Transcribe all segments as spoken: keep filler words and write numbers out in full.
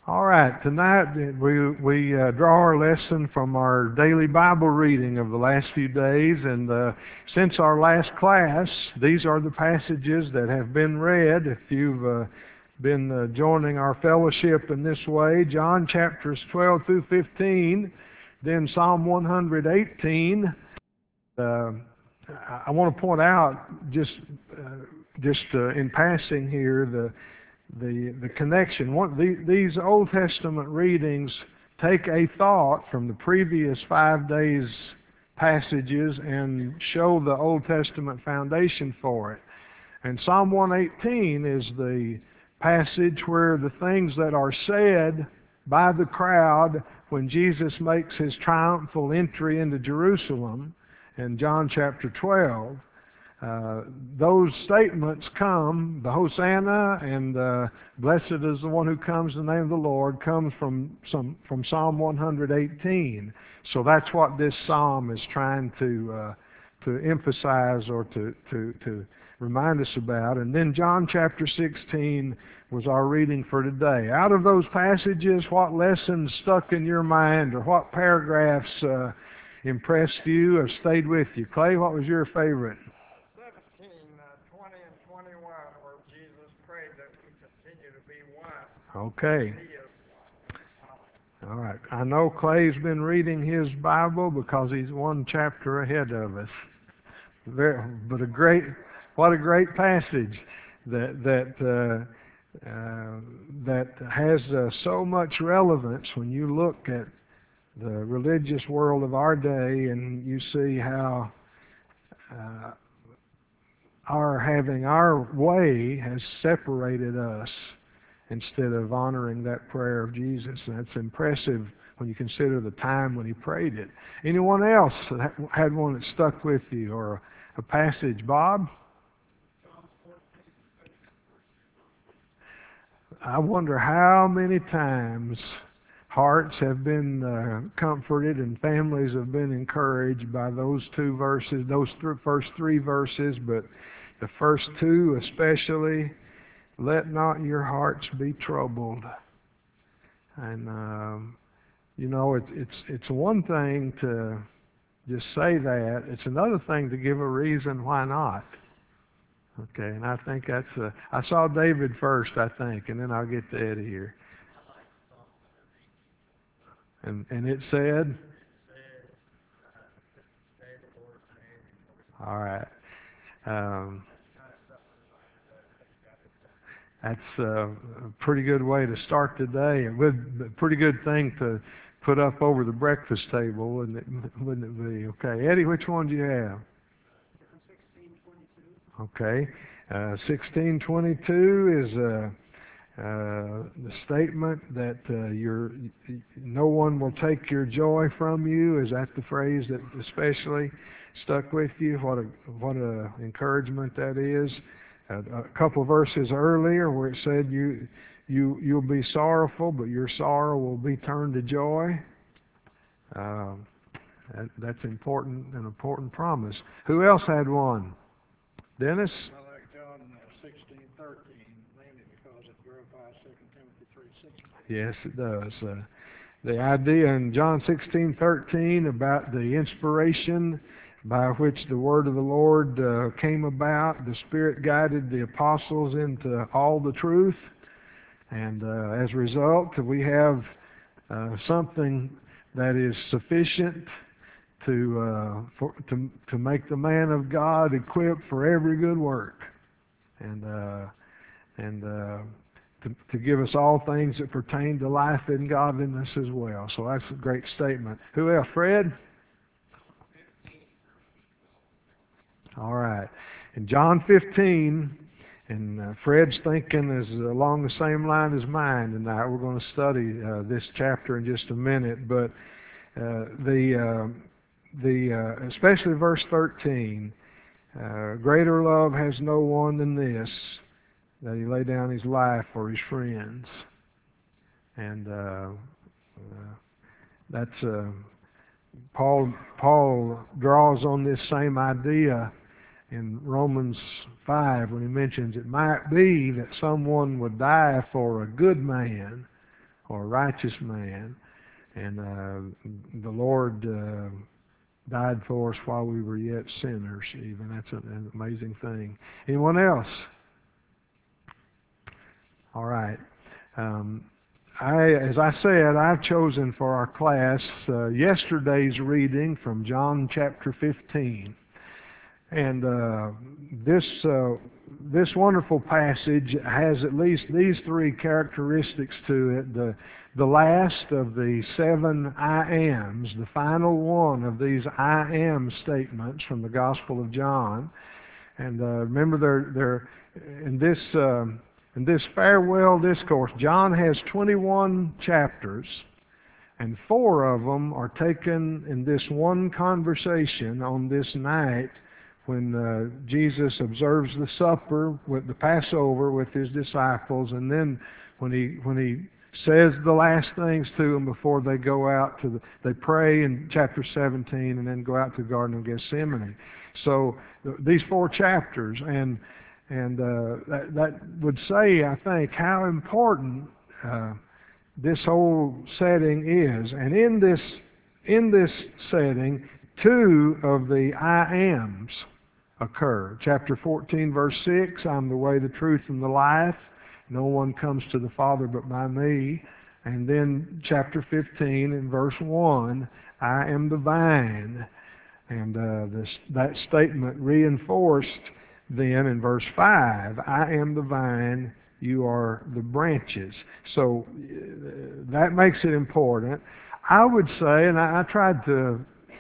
All right, tonight we we uh, draw our lesson from our daily Bible reading of the last few days, and uh, since our last class, these are the passages that have been read. If you've uh, been uh, joining our fellowship in this way, John chapters twelve through fifteen, then Psalm one hundred eighteen. Uh, I I want to point out just uh, just uh, in passing here the the the connection. One, the, these Old Testament readings take a thought from the previous five days passages and show the Old Testament foundation for it. And Psalm one eighteen is the passage where the things that are said by the crowd when Jesus makes his triumphal entry into Jerusalem in John chapter twelve. Uh, those statements come, the Hosanna and uh, blessed is the one who comes in the name of the Lord, comes from some from Psalm one hundred eighteen. So that's what this psalm is trying to uh, to emphasize or to, to, to remind us about. And then John chapter sixteen was our reading for today. Out of those passages, what lessons stuck in your mind, or what paragraphs uh, impressed you or stayed with you? Clay, what was your favorite? seventeen, uh, twenty, and twenty-one, where Jesus prayed that we continue to be one. Okay. He is All right. I know Clay's been reading his Bible because he's one chapter ahead of us. Very, but a great, what a great passage that that uh, uh, that has uh, so much relevance when you look at the religious world of our day and you see how uh, our having our way has separated us instead of honoring that prayer of Jesus. And that's impressive when you consider the time when he prayed it. Anyone else that had one that stuck with you, or a passage? Bob? I wonder how many times hearts have been uh, comforted and families have been encouraged by those two verses, those th- first three verses, but the first two especially. Let not your hearts be troubled. And um, you know, it's it's it's one thing to just say that. It's another thing to give a reason why not. Okay, and I think that's. Uh, I saw David first, I think, and then I'll get to Eddie here. And and it said, all right. Um, That's uh, a pretty good way to start the day, and would a pretty good thing to put up over the breakfast table, wouldn't it? Wouldn't it be? Okay, Eddie, which one do you have? Okay, uh, sixteen twenty-two is uh, uh, the statement that uh, your no one will take your joy from you. Is that the phrase that especially stuck with you? What a what a encouragement that is. A couple of verses earlier where it said you you you'll be sorrowful, but your sorrow will be turned to joy. Um, that, that's important, an important promise. Who else had one? Dennis? I like John uh, sixteen thirteen, mainly because it verifies Second Timothy three sixteen. Yes, it does. Uh, the idea in John sixteen thirteen about the inspiration by which the word of the Lord uh, came about. The Spirit guided the apostles into all the truth. And uh, as a result, we have uh, something that is sufficient to, uh, for, to, to make the man of God equipped for every good work. And, uh, and uh, to, to give us all things that pertain to life and godliness as well. So that's a great statement. Who else? Fred? All right. In John fifteen, and uh, Fred's thinking is along the same line as mine tonight. We're going to study uh, this chapter in just a minute, but uh, the uh, the uh, especially verse thirteen. Uh, greater love has no one than this, that he lay down his life for his friends, and uh, uh, that's uh, Paul. Paul draws on this same idea in Romans five when he mentions it might be that someone would die for a good man or a righteous man. And uh, the Lord uh, died for us while we were yet sinners even. That's an, an amazing thing. Anyone else? All right. Um, I, as I said, I've chosen for our class uh, yesterday's reading from John chapter fifteen. And uh, this uh, this wonderful passage has at least these three characteristics to it. The, the last of the seven I ams, the final one of these I am statements from the Gospel of John. And uh, remember, they're, they're in this uh, in this farewell discourse, John has twenty-one chapters, and four of them are taken in this one conversation on this night when uh, Jesus observes the supper with the Passover with his disciples, and then when he when he says the last things to them before they go out to the, they pray in chapter seventeen, and then go out to the Garden of Gethsemane. So th- these four chapters, and and uh, that, that would say, I think, how important uh, this whole setting is. And in this in this setting, two of the I ams occur. Chapter fourteen, verse six, I'm the way, the truth, and the life. No one comes to the Father but by me. And then chapter fifteen, in verse one, I am the vine. And uh, this, that statement reinforced then in verse five, I am the vine, you are the branches. So uh, that makes it important. I would say, and I, I tried to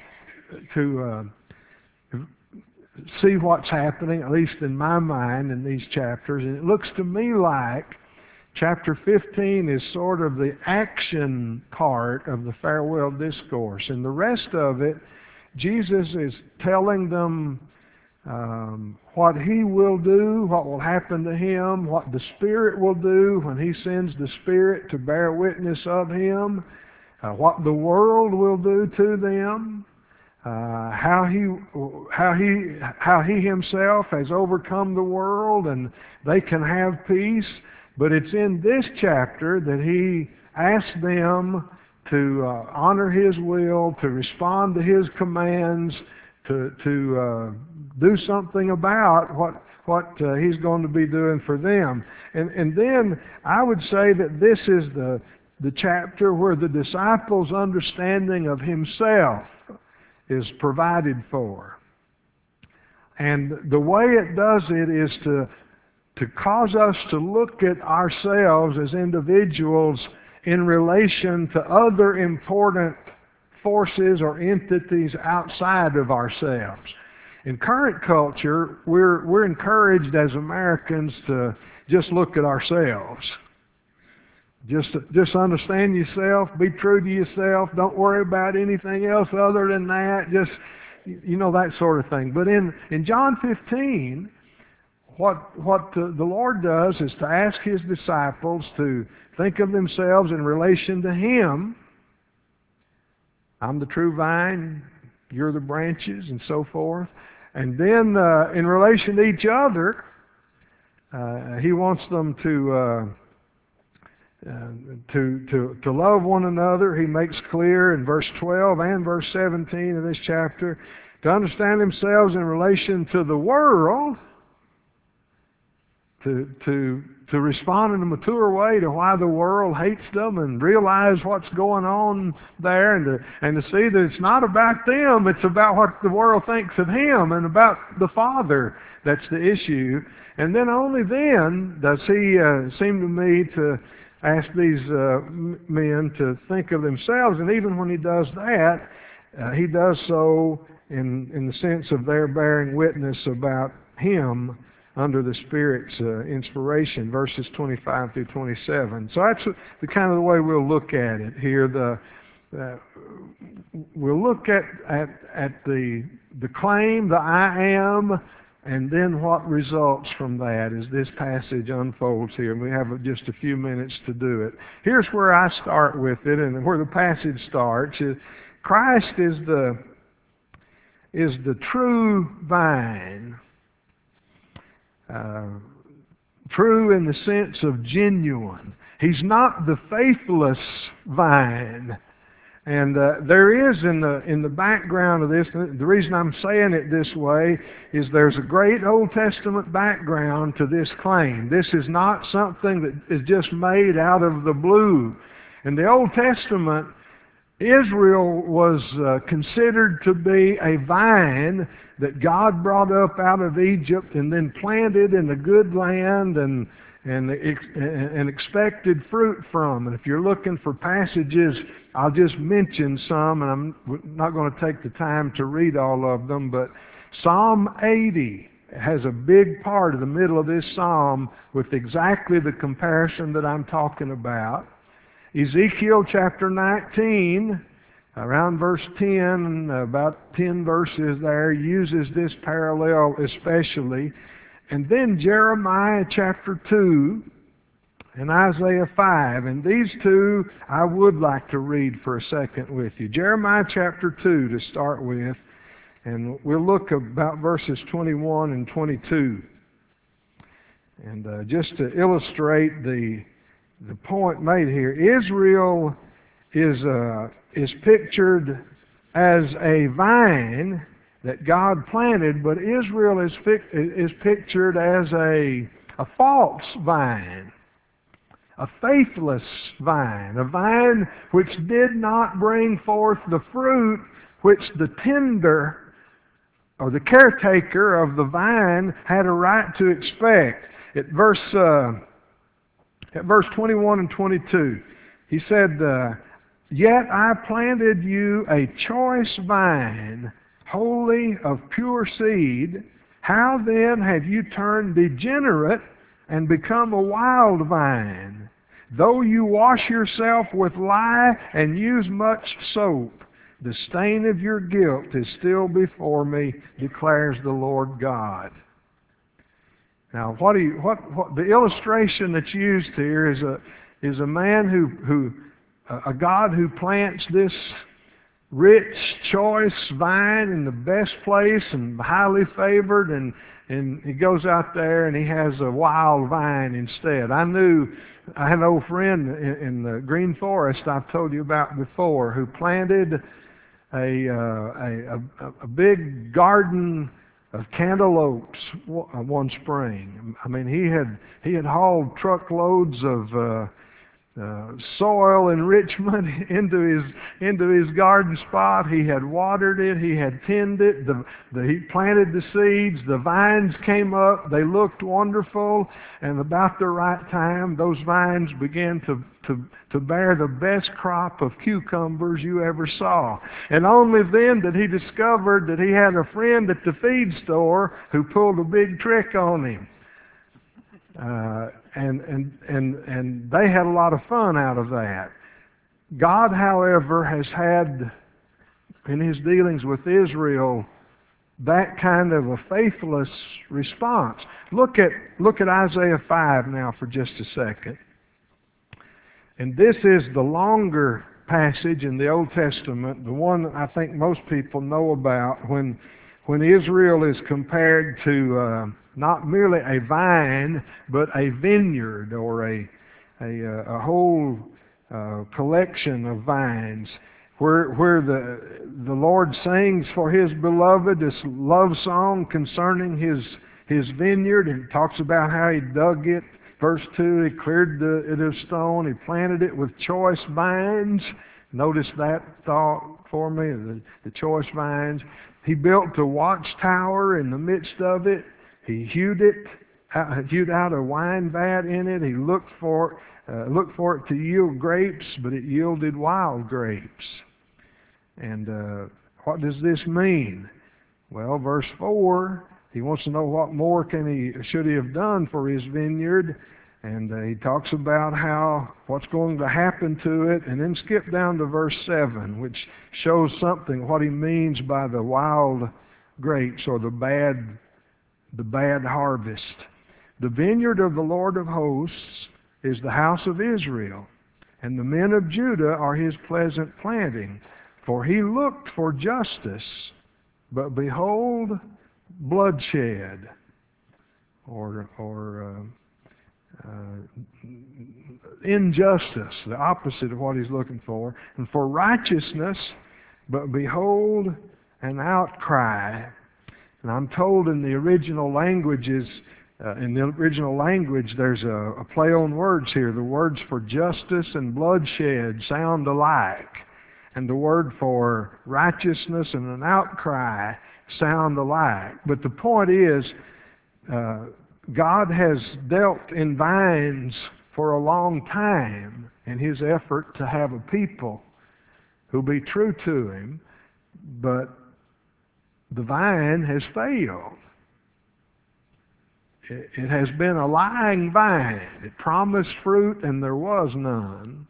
to uh, see what's happening, at least in my mind, in these chapters, and it looks to me like chapter fifteen is sort of the action part of the farewell discourse, and the rest of it, Jesus is telling them um, what He will do, what will happen to Him, what the Spirit will do when He sends the Spirit to bear witness of Him, uh, what the world will do to them, uh, how He, how He, how He Himself has overcome the world, and they can have peace. But it's in this chapter that He asks them to uh, honor His will, to respond to His commands, to to uh, do something about what what uh, He's going to be doing for them. And and then I would say that this is the the chapter where the disciples' understanding of Himself is provided for. And the way it does it is to to cause us to look at ourselves as individuals in relation to other important forces or entities outside of ourselves. In current culture, we're we're encouraged as Americans to just look at ourselves. Just just understand yourself, be true to yourself, don't worry about anything else other than that, just, you know, that sort of thing. But in, in John fifteen, what what the, the Lord does is to ask His disciples to think of themselves in relation to Him. I'm the true vine, you're the branches, and so forth. And then uh, in relation to each other, uh, He wants them to, uh, uh, to to to love one another. He makes clear in verse twelve and verse seventeen of this chapter to understand themselves in relation to the world, to to to respond in a mature way to why the world hates them and realize what's going on there, and to and to see that it's not about them, it's about what the world thinks of Him and about the Father. That's the issue. And then only then does He uh, seem to me to ask these uh, men to think of themselves, and even when He does that, uh, He does so in in the sense of their bearing witness about Him under the Spirit's uh, inspiration, verses twenty-five through twenty-seven. So that's the kind of the way we'll look at it here. The uh, we'll look at at at the the claim, the I am, and then what results from that as this passage unfolds here. And we have just a few minutes to do it. Here's where I start with it, and where the passage starts is Christ is the is the true vine. Uh, true in the sense of genuine. He's not the faithless vine. And uh, there is in the in the background of this, the reason I'm saying it this way is there's a great Old Testament background to this claim. This is not something that is just made out of the blue. In the Old Testament, Israel was uh, considered to be a vine that God brought up out of Egypt and then planted in a good land and and, and expected fruit from. And if you're looking for passages, I'll just mention some, and I'm not going to take the time to read all of them, but Psalm eighty has a big part of the middle of this psalm with exactly the comparison that I'm talking about. Ezekiel chapter nineteen, around verse ten, about ten verses there, uses this parallel especially. And then Jeremiah chapter two and Isaiah five. And these two I would like to read for a second with you. Jeremiah chapter two to start with. And we'll look about verses twenty-one and twenty-two. And uh, just to illustrate the, the point made here, Israel is, uh, is pictured as a vine that God planted, but Israel is, is pictured as a, a false vine, a faithless vine, a vine which did not bring forth the fruit which the tender or the caretaker of the vine had a right to expect. At verse, uh, at verse twenty-one and twenty-two, he said, uh, "Yet I planted you a choice vine, wholly of pure seed. How then have you turned degenerate and become a wild vine? Though you wash yourself with lye and use much soap, the stain of your guilt is still before me, declares the Lord God." Now, what do you, what, what the illustration that's used here is a is a man who who a God who plants this rich, choice vine in the best place and highly favored, and and he goes out there and he has a wild vine instead. I knew, I had an old friend in, in the Green Forest I've told you about before who planted a, uh, a, a, a big garden of cantaloupes one spring. I mean, he had he had hauled truckloads of uh, Uh, soil enrichment into his into his garden spot. He had watered it. He had tended it. The, the, he planted the seeds. The vines came up. They looked wonderful. And about the right time, those vines began to to to bear the best crop of cucumbers you ever saw. And only then did he discover that he had a friend at the feed store who pulled a big trick on him. Uh, and, and, and, and they had a lot of fun out of that. God, however, has had, in His dealings with Israel, that kind of a faithless response. Look at, look at Isaiah five now for just a second. And this is the longer passage in the Old Testament, the one that I think most people know about, when, when Israel is compared to uh, not merely a vine, but a vineyard or a, a, a whole uh, collection of vines, where, where the, the Lord sings for His beloved this love song concerning His, his vineyard, and talks about how He dug it. Verse two, He cleared the, it of stone, He planted it with choice vines. Notice that thought for me, the, the choice vines. He built a watchtower in the midst of it. He hewed it, hewed out a wine vat in it. He looked for, uh, looked for it to yield grapes, but it yielded wild grapes. And uh, what does this mean? Well, verse four, he wants to know what more can he, should he have done for his vineyard. And uh, he talks about how, what's going to happen to it. And then skip down to verse seven, which shows something, what he means by the wild grapes or the bad the bad harvest. The vineyard of the Lord of hosts is the house of Israel, and the men of Judah are His pleasant planting. For He looked for justice, but behold, bloodshed. Or, or uh, injustice, the opposite of what he's looking for, and for righteousness, but behold, an outcry. And I'm told in the original languages, uh, in the original language, there's a, a play on words here. The words for justice and bloodshed sound alike, and the word for righteousness and an outcry sound alike. But the point is, uh, God has dealt in vines for a long time in His effort to have a people who be true to Him, but the vine has failed. It, it has been a lying vine. It promised fruit and there was none.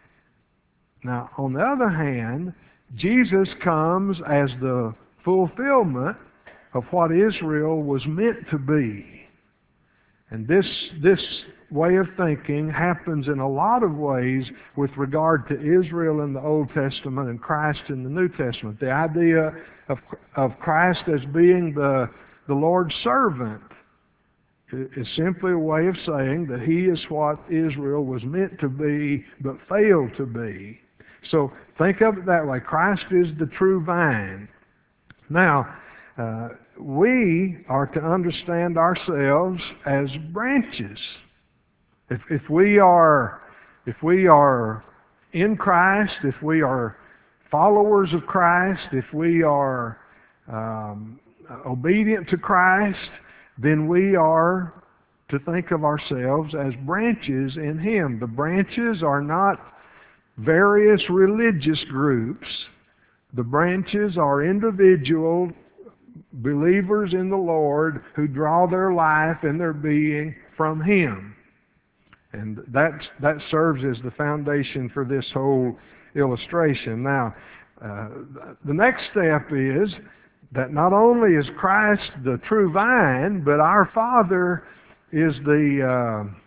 Now, on the other hand, Jesus comes as the fulfillment of what Israel was meant to be. And this, this way of thinking happens in a lot of ways with regard to Israel in the Old Testament and Christ in the New Testament. The idea of, of Christ as being the, the Lord's servant is simply a way of saying that He is what Israel was meant to be but failed to be. So think of it that way. Christ is the true vine. Now, uh, we are to understand ourselves as branches. If, if we are, if we are in Christ, if we are followers of Christ, if we are um, obedient to Christ, then we are to think of ourselves as branches in Him. The branches are not various religious groups. The branches are individual believers in the Lord who draw their life and their being from Him. And that's, that serves as the foundation for this whole illustration. Now, uh, the next step is that not only is Christ the true vine, but our Father is the uh,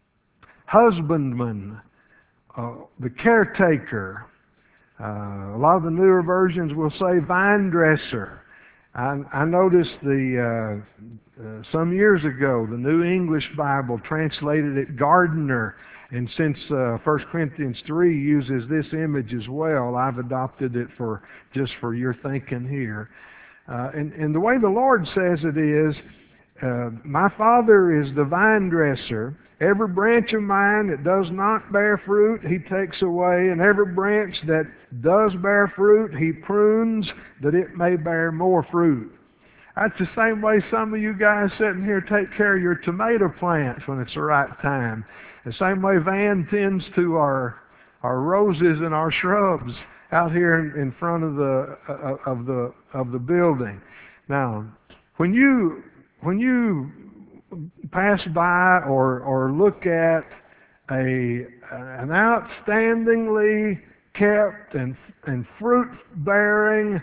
husbandman, uh, the caretaker. Uh, a lot of the newer versions will say vine dresser. I, I noticed the uh, uh, some years ago the New English Bible translated it gardener, and since uh, First Corinthians three uses this image as well, I've adopted it for just for your thinking here. Uh, and, and the way the Lord says it is, uh, my Father is the vine dresser. Every branch of mine that does not bear fruit, He takes away, and every branch that does bear fruit, He prunes that it may bear more fruit. That's the same way some of you guys sitting here take care of your tomato plants when it's the right time. The same way Van tends to our our roses and our shrubs out here in, in front of the uh, of the of the building. Now, when you when you pass by or or look at a an outstandingly kept and and fruit bearing,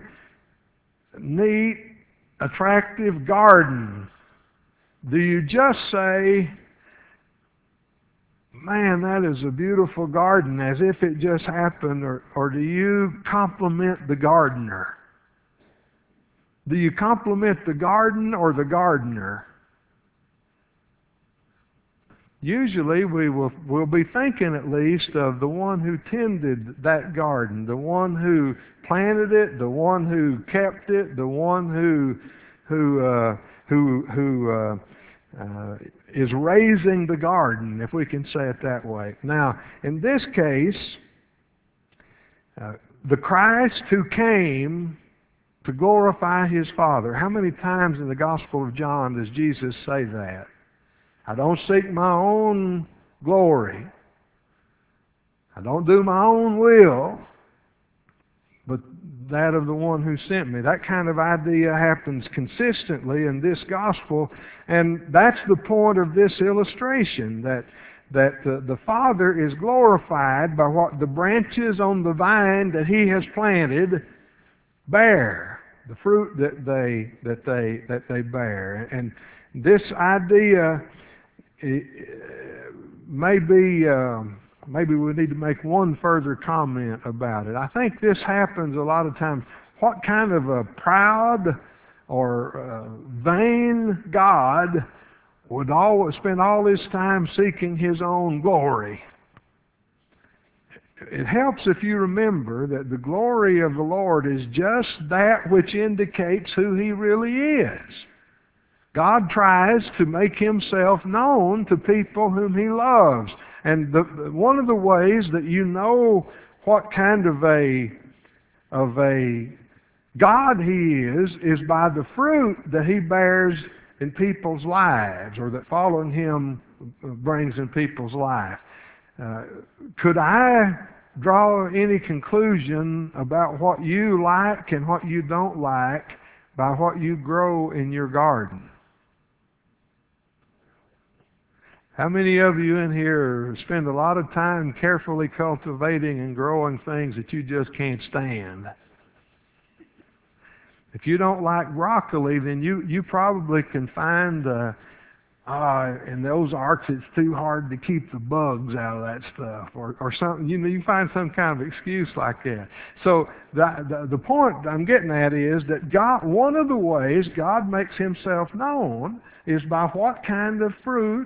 neat, attractive garden, do you just say, man, that is a beautiful garden, as if it just happened, or, or do you compliment the gardener? Do you compliment the garden or the gardener? Usually we will we'll be thinking at least of the one who tended that garden, the one who planted it, the one who kept it, the one who who uh, who who uh, uh, is raising the garden, if we can say it that way. Now, in this case, uh, the Christ who came to glorify His Father. How many times in the Gospel of John does Jesus say that? I don't seek my own glory. I don't do my own will, but that of the one who sent me. That kind of idea happens consistently in this gospel, and that's the point of this illustration, that that the, the Father is glorified by what the branches on the vine that He has planted bear, the fruit that they that they that they bear. And this idea maybe um, maybe we need to make one further comment about it. I think this happens a lot of times. What kind of a proud or uh, vain God would always spend all his time seeking his own glory. It helps if you remember that the glory of the Lord is just that which indicates who He really is. God tries to make Himself known to people whom He loves. And the, one of the ways that you know what kind of a, of a God He is, is by the fruit that He bears in people's lives, or that following Him brings in people's life. Uh, could I draw any conclusion about what you like and what you don't like by what you grow in your garden? How many of you in here spend a lot of time carefully cultivating and growing things that you just can't stand? If you don't like broccoli, then you, you probably can find uh, Uh, in those arcs, it's too hard to keep the bugs out of that stuff, or, or something. You know, you find some kind of excuse like that. So the, the the point I'm getting at is that God, one of the ways God makes Himself known is by what kind of fruit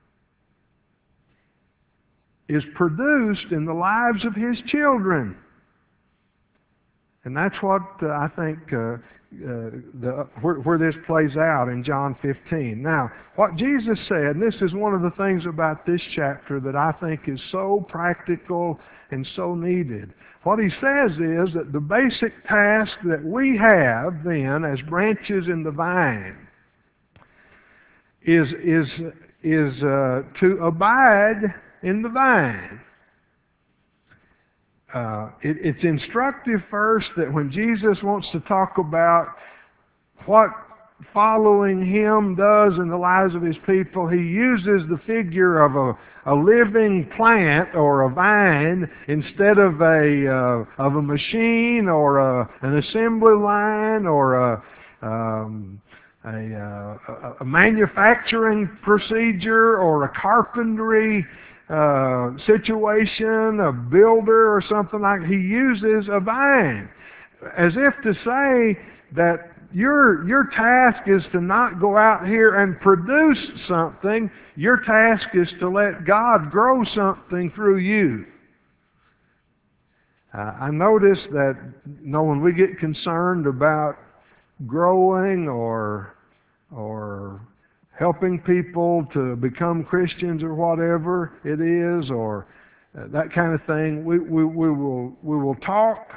is produced in the lives of His children. And that's what uh, I think uh, uh, the, where, where this plays out in John fifteen. Now, what Jesus said, and this is one of the things about this chapter that I think is so practical and so needed. What He says is that the basic task that we have then as branches in the vine is, is, is uh, to abide in the vine. Uh, it, it's instructive first that when Jesus wants to talk about what following Him does in the lives of His people, He uses the figure of a, a living plant or a vine instead of a uh, of a machine or a, an assembly line or a um, a, uh, a manufacturing procedure or a carpentry Uh, situation, a builder or something like that. He uses a vine as if to say that your your task is to not go out here and produce something. Your task is to let God grow something through you. Uh, I notice that you know, when we get concerned about growing or or helping people to become Christians or whatever it is, or uh, that kind of thing, we, we, we will we will talk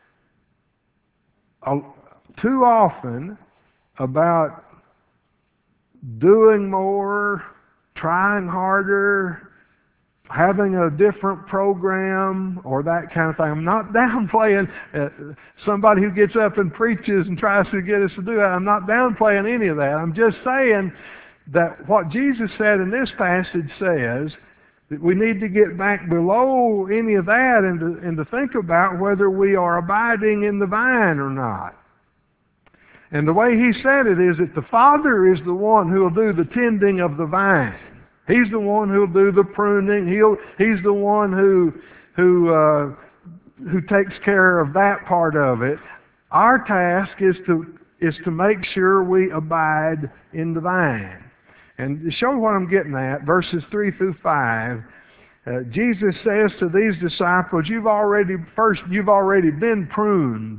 uh, too often about doing more, trying harder, having a different program, or that kind of thing. I'm not downplaying uh, somebody who gets up and preaches and tries to get us to do that. I'm not downplaying any of that. I'm just saying that what Jesus said in this passage says that we need to get back below any of that and to, and to think about whether we are abiding in the vine or not. And the way He said it is that the Father is the one who will do the tending of the vine. He's the one who will do the pruning. He'll, he's the one who, who, uh, who takes care of that part of it. Our task is to, is to make sure we abide in the vine. And to show what I'm getting at, verses three through five, uh, Jesus says to these disciples, you've already, first, you've already been pruned.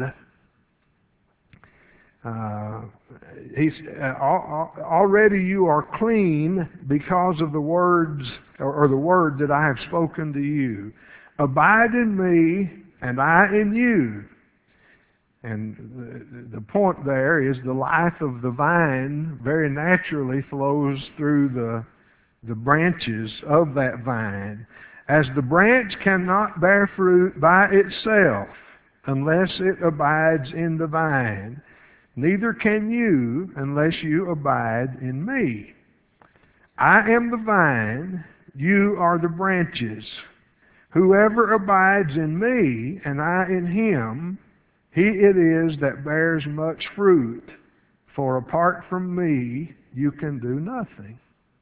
Uh, he's, uh, already you are clean because of the words, or, or the word that I have spoken to you. Abide in me, and I in you. And the, the point there is the life of the vine very naturally flows through the, the branches of that vine. As the branch cannot bear fruit by itself unless it abides in the vine, neither can you unless you abide in me. I am the vine, you are the branches. Whoever abides in me, and I in him, he it is that bears much fruit, for apart from me, you can do nothing.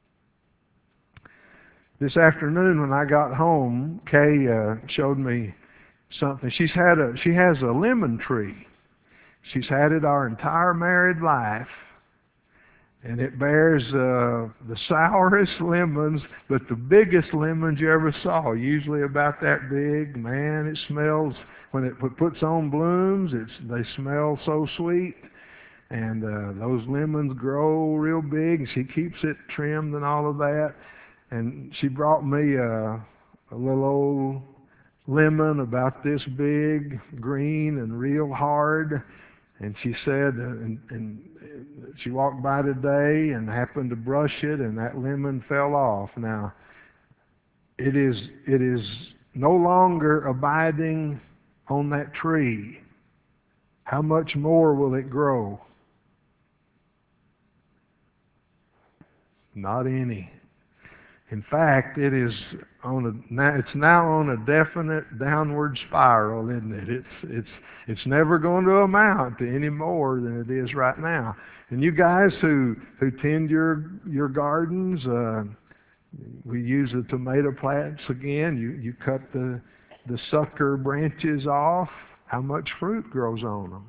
This afternoon when I got home, Kay uh, showed me something. She's had a, she has a lemon tree. She's had it our entire married life. And it bears uh, the sourest lemons, but the biggest lemons you ever saw, usually about that big. Man, it smells, when it puts on blooms, it's, they smell so sweet. And uh, those lemons grow real big, and she keeps it trimmed and all of that. And she brought me a, a little old lemon about this big, green and real hard. And she said, uh, and, and she walked by today and happened to brush it, and that lemon fell off. Now, it is it is no longer abiding on that tree. How much more will it grow? Not any. In fact, it is on a now it's now on a definite downward spiral, isn't it? It's it's it's never going to amount to any more than it is right now. And you guys who who tend your your gardens, uh, we use the tomato plants again. You you cut the the sucker branches off. How much fruit grows on them?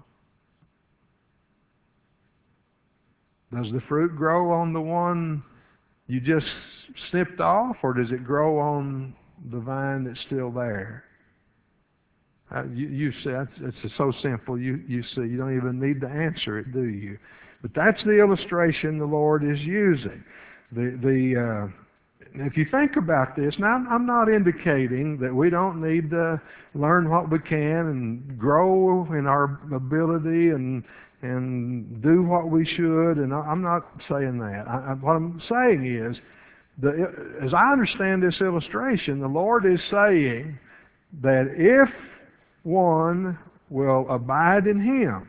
Does the fruit grow on the one you just snipped off, or does it grow on the vine that's still there? Uh, you, you see, it's, it's so simple. You you see, you don't even need to answer it, do you? But that's the illustration the Lord is using. The the uh, if you think about this, now I'm not indicating that we don't need to learn what we can and grow in our ability and. and do what we should, and I'm not saying that. I, I, what I'm saying is, the, as I understand this illustration, the Lord is saying that if one will abide in Him,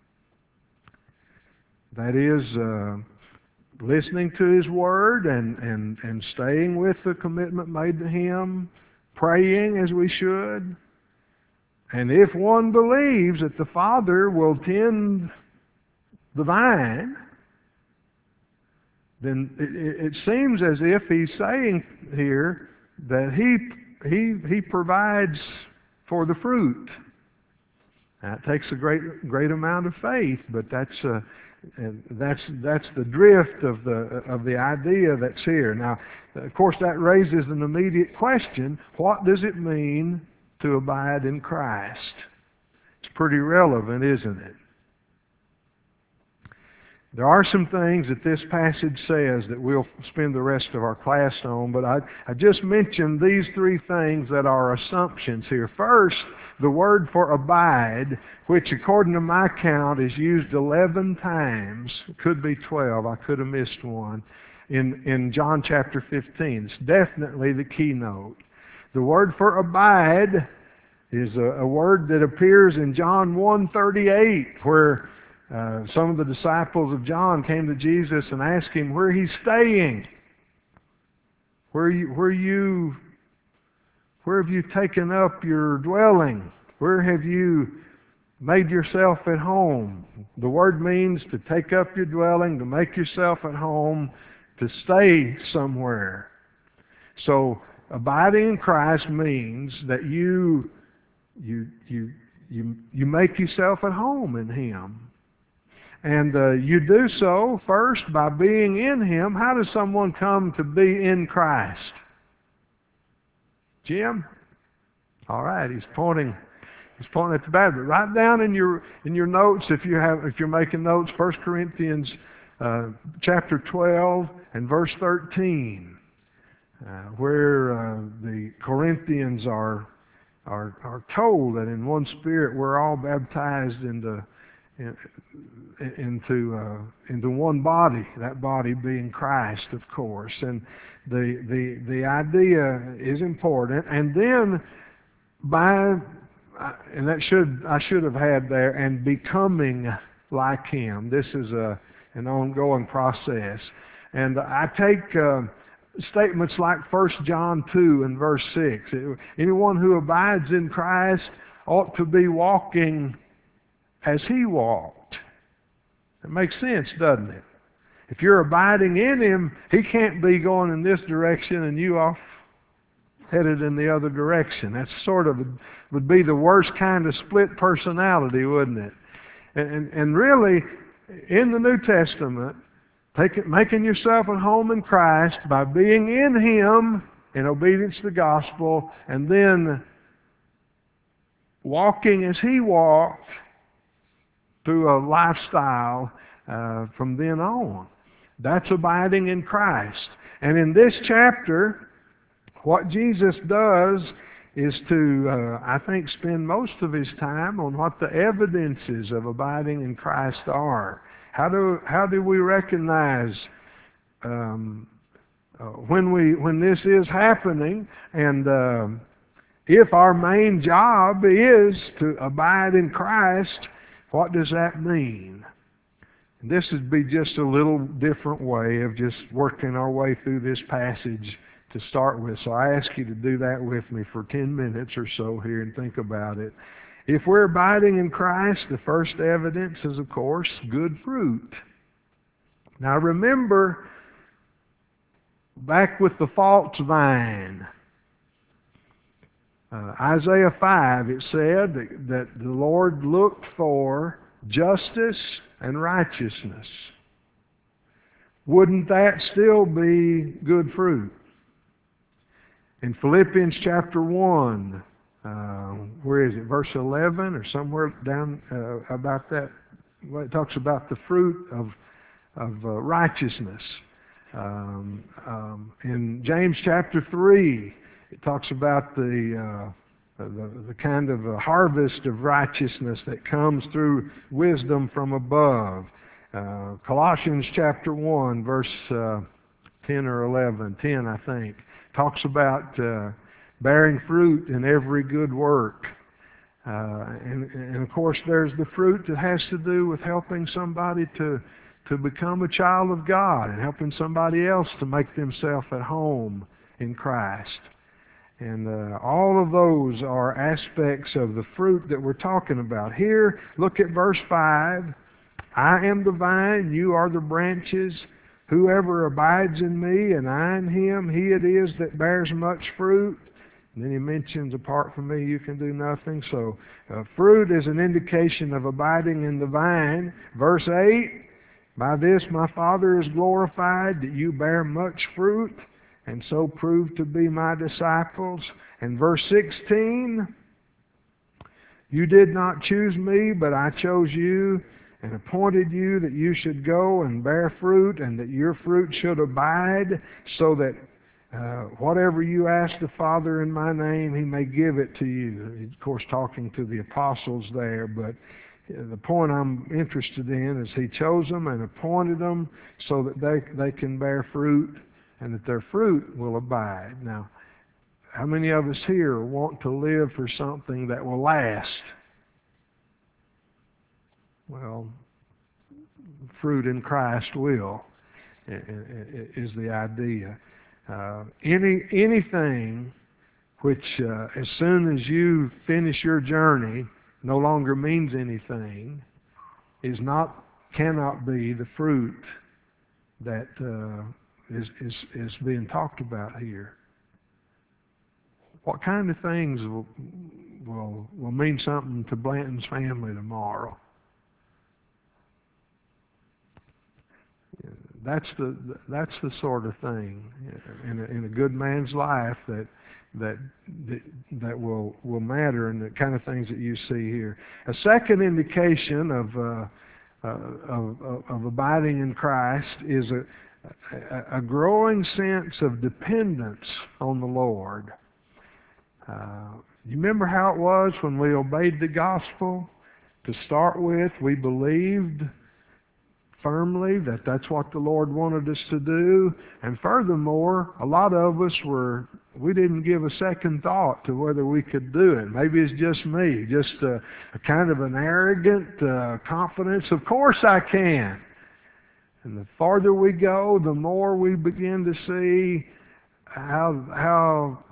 that is, uh, listening to His Word and, and, and staying with the commitment made to Him, praying as we should, and if one believes that the Father will tend the vine, then it, it seems as if He's saying here that He He He provides for the fruit. Now, it takes a great great amount of faith, but that's uh, that's that's the drift of the of the idea that's here. Now, of course, that raises an immediate question: what does it mean to abide in Christ? It's pretty relevant, isn't it? There are some things that this passage says that we'll spend the rest of our class on, but I, I just mentioned these three things that are assumptions here. First, the word for abide, which according to my count is used eleven times, could be twelve, I could have missed one, in, in John chapter fifteen. It's definitely the keynote. The word for abide is a, a word that appears in John one thirty-eight, where Uh, some of the disciples of John came to Jesus and asked Him where He's staying. Where you, where you, where have you taken up your dwelling? Where have you made yourself at home? The word means to take up your dwelling, to make yourself at home, to stay somewhere. So abiding in Christ means that you, you, you, you, you make yourself at home in Him. And uh, you do so first by being in Him. How does someone come to be in Christ? Jim? All right, he's pointing. He's pointing at the Bible. Write down in your in your notes if you have if you're making notes. First Corinthians uh, chapter twelve and verse thirteen, uh, where uh, the Corinthians are are are told that in one Spirit we're all baptized into. In, into uh, into one body, that body being Christ, of course, and the the the idea is important. And then by and that should I should have had there, and becoming like Him. This is a an ongoing process, and I take uh, statements like First John two and verse six. Anyone who abides in Christ ought to be walking as He walked. It makes sense, doesn't it? If you're abiding in Him, He can't be going in this direction and you off headed in the other direction. That sort of would be the worst kind of split personality, wouldn't it? And, and, and really, in the New Testament, Take it, making yourself at home in Christ by being in Him in obedience to the gospel, and then walking as He walked through a lifestyle uh, from then on. That's abiding in Christ. And in this chapter, what Jesus does is to, uh, I think, spend most of His time on what the evidences of abiding in Christ are. How do how do we recognize um, uh, when we when this is happening, and uh, if our main job is to abide in Christ, what does that mean? And this would be just a little different way of just working our way through this passage to start with. So I ask you to do that with me for ten minutes or so here and think about it. If we're abiding in Christ, the first evidence is, of course, good fruit. Now remember, back with the false vine, uh, Isaiah five, it said that, that the Lord looked for justice and righteousness. Wouldn't that still be good fruit? In Philippians chapter one, uh, where is it, verse eleven or somewhere down uh, about that, well, it talks about the fruit of, of uh, righteousness. Um, um, in James chapter three, it talks about the, uh, the, the kind of a harvest of righteousness that comes through wisdom from above. Uh, Colossians chapter one, verse uh, ten or eleven, ten I think, talks about uh, bearing fruit in every good work. Uh, and, and of course there's the fruit that has to do with helping somebody to, to become a child of God and helping somebody else to make themselves at home in Christ. And uh, all of those are aspects of the fruit that we're talking about. Here, look at verse five. I am the vine, you are the branches. Whoever abides in me and I in him, he it is that bears much fruit. And then he mentions, apart from me, you can do nothing. So uh, fruit is an indication of abiding in the vine. Verse eight, by this my Father is glorified, that you bear much fruit, and so prove to be my disciples. And verse sixteen, you did not choose me, but I chose you, and appointed you that you should go and bear fruit, and that your fruit should abide, so that uh, whatever you ask the Father in my name, He may give it to you. He's, of course, talking to the apostles there, but the point I'm interested in is He chose them and appointed them so that they, they can bear fruit, and that their fruit will abide. Now, how many of us here want to live for something that will last? Well, fruit in Christ will, is the idea. Uh, any anything which, uh, as soon as you finish your journey, no longer means anything, is not, cannot be the fruit that uh, is is is being talked about here. What kind of things will will will mean something to Blanton's family tomorrow? That's the that's the sort of thing in a, in a good man's life that that that, that will will matter, and the kind of things that you see here. A second indication of uh, uh, of, of, of abiding in Christ is a, a a growing sense of dependence on the Lord. Uh, you remember how it was when we obeyed the gospel? To start with, we believed firmly that that's what the Lord wanted us to do. And furthermore, a lot of us were, we didn't give a second thought to whether we could do it. Maybe it's just me, just a, a kind of an arrogant uh, confidence. Of course I can. And the farther we go, the more we begin to see how how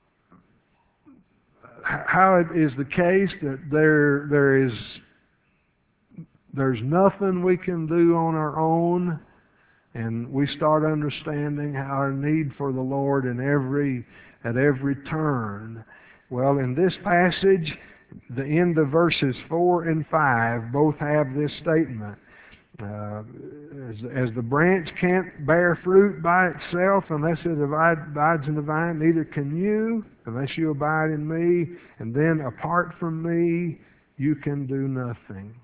how it is the case that there there is There's nothing we can do on our own, and we start understanding our need for the Lord in every at every turn. Well, in this passage, the end of verses four and five both have this statement. Uh, as, as the branch can't bear fruit by itself unless it abides in the vine, neither can you unless you abide in me. And then apart from me, you can do nothing.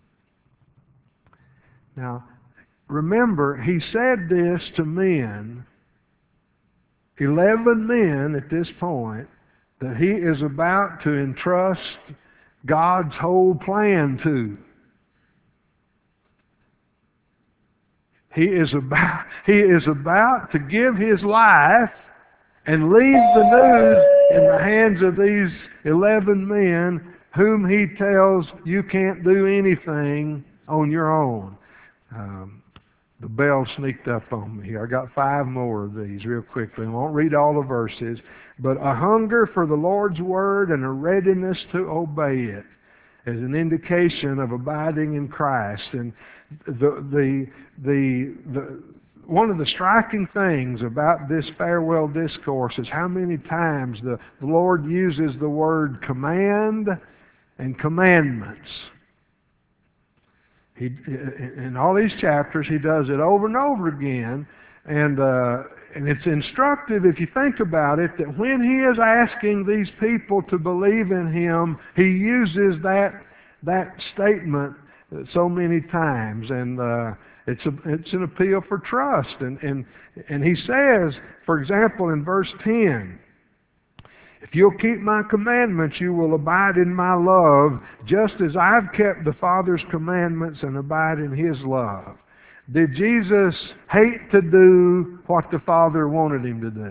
Now, remember, he said this to men, eleven men at this point, that he is about to entrust God's whole plan to. He is about, he is about to give his life and leave the news in the hands of these eleven men whom he tells you can't do anything on your own. Um, the bell sneaked up on me here. I got five more of these real quickly. I won't read all the verses. But a hunger for the Lord's word and a readiness to obey it is an indication of abiding in Christ. And the the the the one of the striking things about this farewell discourse is how many times the, the Lord uses the word command and commandments. He, in all these chapters, he does it over and over again, and uh, and it's instructive if you think about it that when he is asking these people to believe in him, he uses that that statement so many times, and uh, it's a, it's an appeal for trust, and and and he says, for example, in verse ten. If you'll keep my commandments, you will abide in my love, just as I've kept the Father's commandments and abide in his love. Did Jesus hate to do what the Father wanted him to do?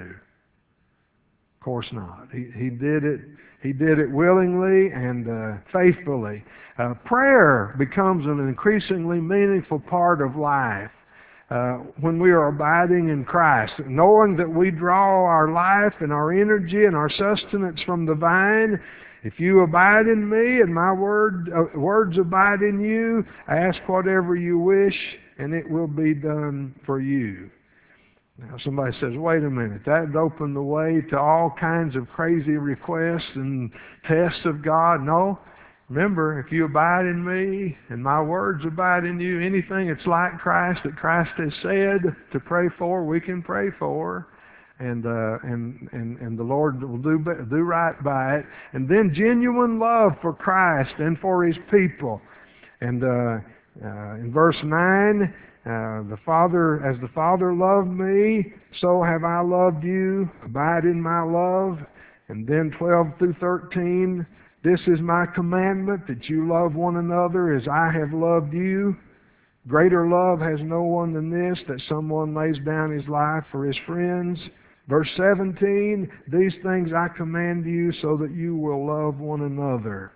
Of course not. He, he did it. He did it willingly and uh, faithfully. Uh, prayer becomes an increasingly meaningful part of life. Uh, when we are abiding in Christ, knowing that we draw our life and our energy and our sustenance from the vine. If you abide in me and my word, uh, words abide in you, ask whatever you wish and it will be done for you. Now somebody says, wait a minute, that would open the way to all kinds of crazy requests and tests of God. No. Remember, if you abide in me and my words abide in you, anything that's like Christ that Christ has said to pray for, we can pray for, and uh, and and and the Lord will do do right by it. And then genuine love for Christ and for His people. And uh, uh, in verse nine, uh, the Father, as the Father loved me, so have I loved you. Abide in my love. And then twelve through thirteen. This is my commandment, that you love one another as I have loved you. Greater love has no one than this, that someone lays down his life for his friends. Verse seventeen, these things I command you so that you will love one another.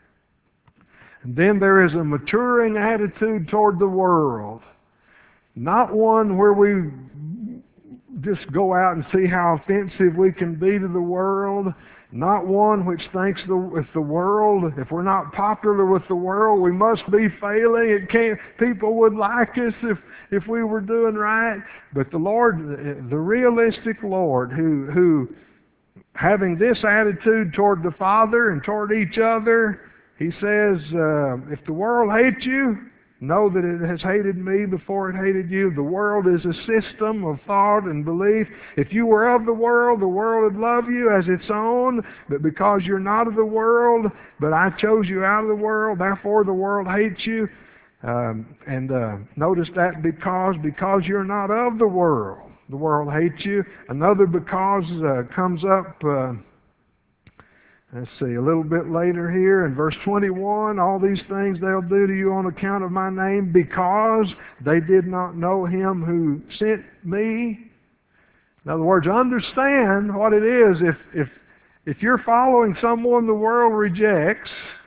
And then there is a maturing attitude toward the world. Not one where we just go out and see how offensive we can be to the world. Not one which thinks the, if the world, if we're not popular with the world, we must be failing. It can't, people would like us if, if we were doing right. But the Lord, the realistic Lord, who, who having this attitude toward the Father and toward each other, He says, uh, if the world hates you, know that it has hated me before it hated you. The world is a system of thought and belief. If you were of the world, the world would love you as its own. But because you're not of the world, but I chose you out of the world, therefore the world hates you. Um, and uh, notice that because, because you're not of the world, the world hates you. Another because uh, comes up... Uh, Let's see, a little bit later here in verse twenty-one, all these things they'll do to you on account of my name because they did not know Him who sent me. In other words, understand what it is. If if if you're following someone the world rejects,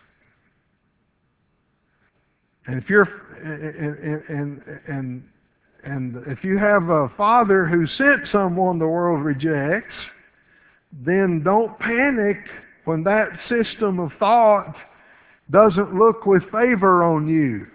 and if you're and and and and if you have a father who sent someone the world rejects, then don't panic when that system of thought doesn't look with favor on you.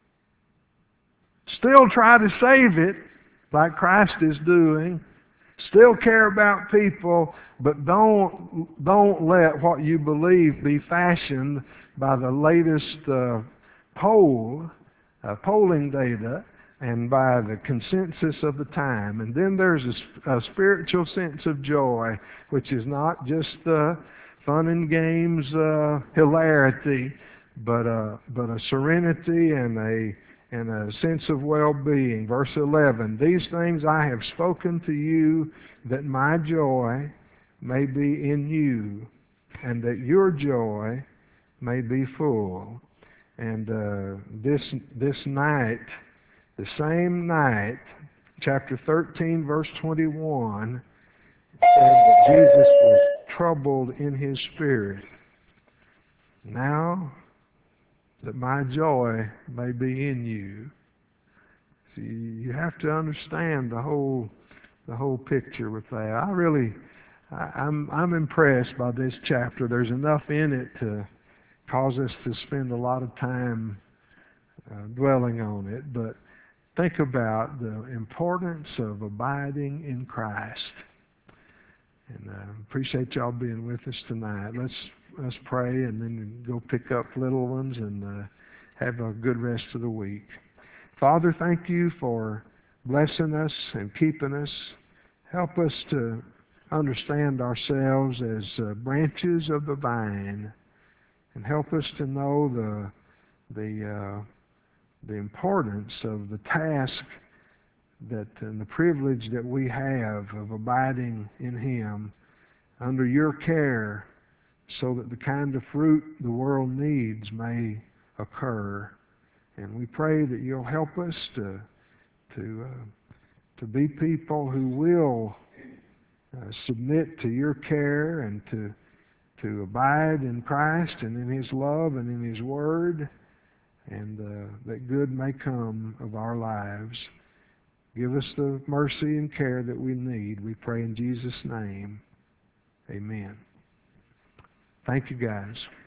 Still try to save it, like Christ is doing. Still care about people, but don't don't let what you believe be fashioned by the latest uh, poll, uh, polling data, and by the consensus of the time. And then there's a, a spiritual sense of joy, which is not just the fun and games, uh, hilarity, but a, but a serenity and a and a sense of well-being. Verse eleven, these things I have spoken to you, that my joy may be in you, and that your joy may be full. And uh, this this night, the same night, chapter thirteen, verse twenty-one, said that Jesus was troubled in his spirit. Now that my joy may be in you. See, you have to understand the whole the whole picture with that. I really, I, I'm I'm impressed by this chapter. There's enough in it to cause us to spend a lot of time uh, dwelling on it. But think about the importance of abiding in Christ. And I uh, appreciate y'all being with us tonight. Let's let's pray and then go pick up little ones and uh, have a good rest of the week. Father, thank you for blessing us and keeping us. Help us to understand ourselves as uh, branches of the vine, and help us to know the the uh, the importance of the task that and the privilege that we have of abiding in Him under your care, so that the kind of fruit the world needs may occur. And we pray that you'll help us to to uh, to be people who will uh, submit to your care and to to abide in Christ and in His love and in His Word, and uh, that good may come of our lives. Give us the mercy and care that we need. We pray in Jesus' name. Amen. Thank you, guys.